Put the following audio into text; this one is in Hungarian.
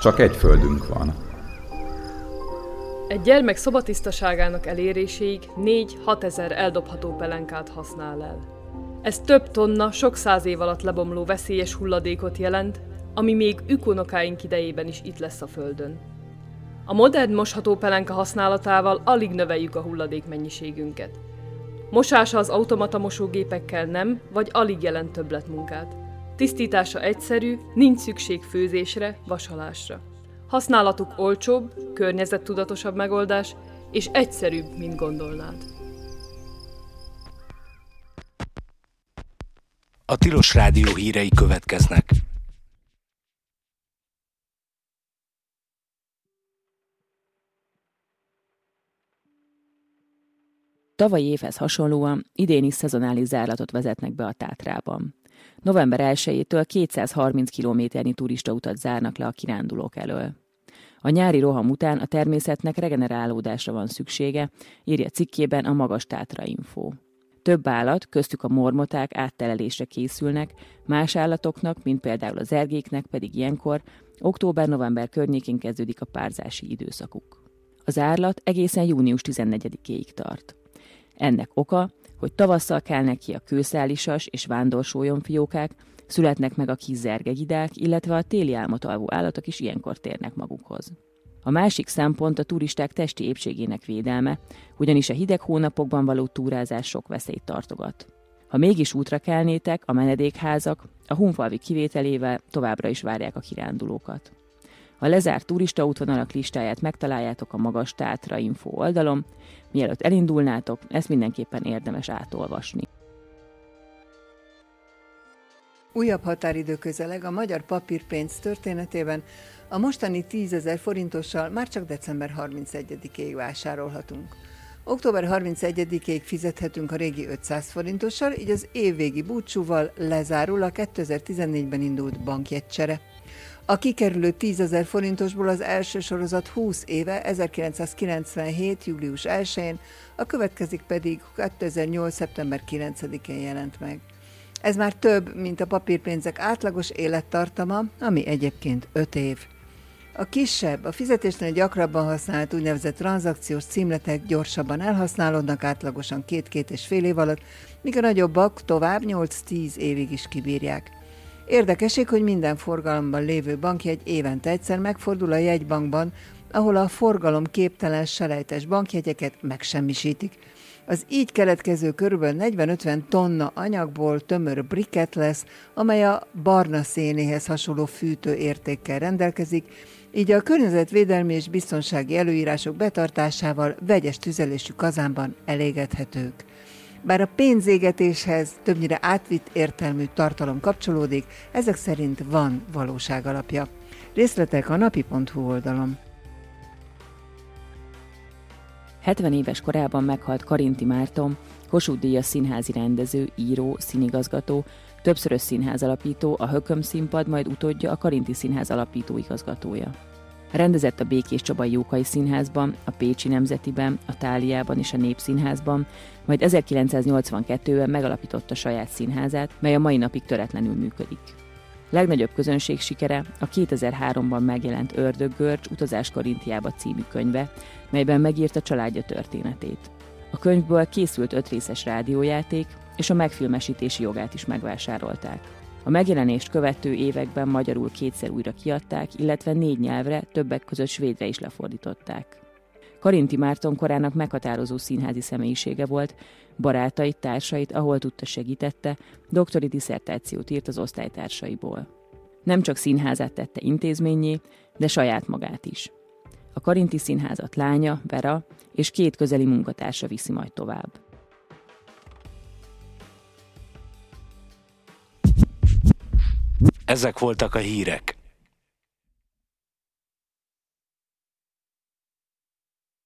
Csak egy földünk van. Egy gyermek szobatisztaságának eléréséig 4-6 ezer eldobható pelenkát használ el. Ez több tonna, sok száz év alatt lebomló veszélyes hulladékot jelent, ami még ükunokáink idejében is itt lesz a Földön. A modern mosható pelenka használatával alig növeljük a hulladék mennyiségünket. Mosása az automata mosógépekkel nem, vagy alig jelent többletmunkát. Tisztítása egyszerű, nincs szükség főzésre, vasalásra. Használatuk olcsóbb, környezettudatosabb megoldás, és egyszerűbb, mint gondolnád. A Tilos Rádió hírei következnek. Tavalyi évhez hasonlóan idén is szezonális zárlatot vezetnek be a Tátrában. November 1-től 230 kilométernyi turistautat zárnak le a kirándulók elől. A nyári roham után a természetnek regenerálódásra van szüksége, írja cikkében a Magas Tátra Info. Több állat, köztük a mormoták áttelelésre készülnek, más állatoknak, mint például az ergéknek pedig ilyenkor, október-november környékén kezdődik a párzási időszakuk. Az árlat egészen június 14-éig tart. Ennek oka, hogy tavasszal kelnek ki a kőszálisas és vándorsolyomfiókák, születnek meg a kis zergegidák, illetve a téli álmot alvó állatok is ilyenkor térnek magukhoz. A másik szempont a turisták testi épségének védelme, ugyanis a hideg hónapokban való túrázás sok veszélyt tartogat. Ha mégis útra kelnétek, a menedékházak a Hunfalvi kivételével továbbra is várják a kirándulókat. A lezárt turistaútvonalak listáját megtaláljátok a Magas Tátra Info oldalon, mielőtt elindulnátok, ezt mindenképpen érdemes átolvasni. Újabb határidő közeleg a magyar papírpénz történetében, a mostani 10 000 forintossal már csak december 31-ig vásárolhatunk. Október 31-ig fizethetünk a régi 500 forintossal, így az évvégi búcsúval lezárul a 2014-ben indult bankjegycsere. A kikerülő 10 000 forintosból az első sorozat 20 éve 1997. július 1-én, a következik pedig 2008. szeptember 9-én jelent meg. Ez már több, mint a papírpénzek átlagos élettartama, ami egyébként 5 év. A kisebb, a fizetésnél gyakrabban használt úgynevezett tranzakciós címletek gyorsabban elhasználódnak, átlagosan 2-2,5 év alatt, míg a nagyobbak tovább 8-10 évig is kibírják. Érdekesség, hogy minden forgalomban lévő bankjegy évente egyszer megfordul a jegybankban, ahol a forgalom képtelen selejtes bankjegyeket megsemmisítik. Az így keletkező körülbelül 40-50 tonna anyagból tömör briket lesz, amely a barna szénéhez hasonló fűtőértékkel rendelkezik, így a környezetvédelmi és biztonsági előírások betartásával vegyes tüzelésű kazánban elégethetők. Bár a pénzégetéshez többnyire átvitt értelmű tartalom kapcsolódik, ezek szerint van valóságalapja. Részletek a napi.hu oldalon. 70 éves korában meghalt Karinti Márton, Kossuth-díjas színházi rendező, író, színigazgató, többszörös színházalapító, a Hököm Színpad, majd utódja a Karinti Színház alapító igazgatója. Rendezett a Békés Csabai Jókai Színházban, a Pécsi Nemzetiben, a Tháliában és a Népszínházban, majd 1982-ben megalapította saját színházát, mely a mai napig töretlenül működik. Legnagyobb közönség sikere a 2003-ban megjelent Ördöggörcs Utazás Karintiába című könyve, melyben megírta családja történetét. A könyvből készült 5 részes rádiójáték, és a megfilmesítési jogát is megvásárolták. A megjelenést követő években magyarul 2-szer újra kiadták, illetve 4 nyelvre, többek között svédre is lefordították. Karinti Márton korának meghatározó színházi személyisége volt, barátait, társait, ahol tudta segítette, doktori disszertációt írt az osztálytársaiból. Nem csak színházát tette intézménnyé, de saját magát is. A Karinti Színházat lánya, Vera és 2 közeli munkatársa viszi majd tovább. Ezek voltak a hírek.